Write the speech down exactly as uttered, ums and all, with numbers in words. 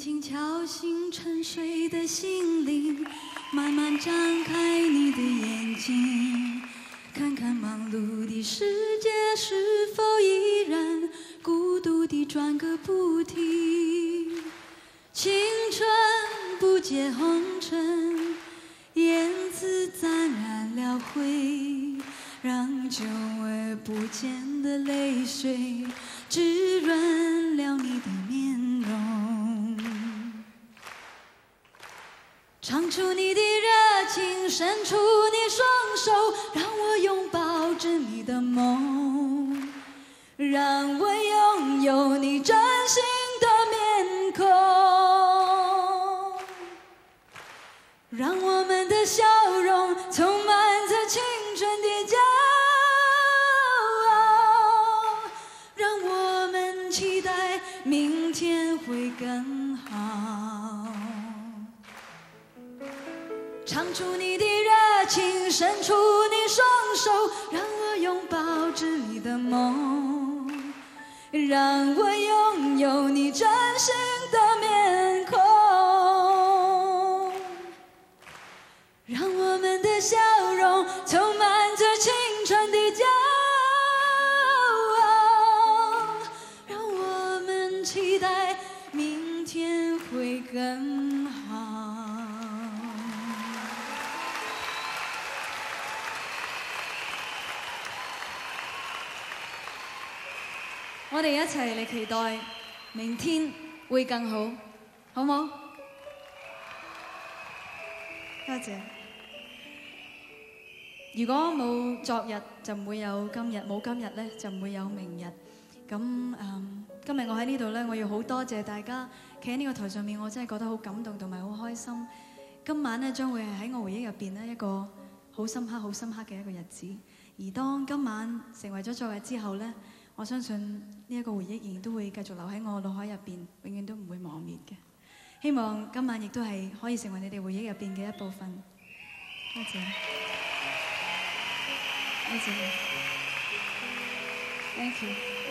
轻敲醒沉睡的心灵，慢慢张开你的眼睛，看看忙碌的世界是否依然孤独地转个不停。青春不解红尘，燕子沾染了灰，让久而不见的泪水滋润了你的面容。唱出你的热情，伸出你双手，让我拥抱着你的梦，让我拥有你真心的面孔，让我们的笑容充满着青春的骄傲，让我们期待明天会更好。唱出你的热情，伸出你双手，让我拥抱着你的梦，让我拥有你真心的面孔，让我们的笑容充满着青春的骄傲，让我们期待明天会更好。我哋一齊嚟期待明天會更好，好唔好？多謝。如果冇昨日，就唔會有今日；冇今日咧，就唔會有明日。咁嗯，今日我喺呢度咧，我要好多謝大家企喺呢個台上面，我真係覺得好感動同埋好開心。今晚咧將會係喺我回憶入邊咧一個好深刻、好深刻嘅一個日子。而當今晚成為咗昨日之後咧，我相信呢一個回憶仍然都會繼續留喺我腦海入邊，永遠都唔會磨滅嘅。希望今晚亦都係可以成為你哋回憶入邊嘅一部分。多謝，多謝 ，Thank you。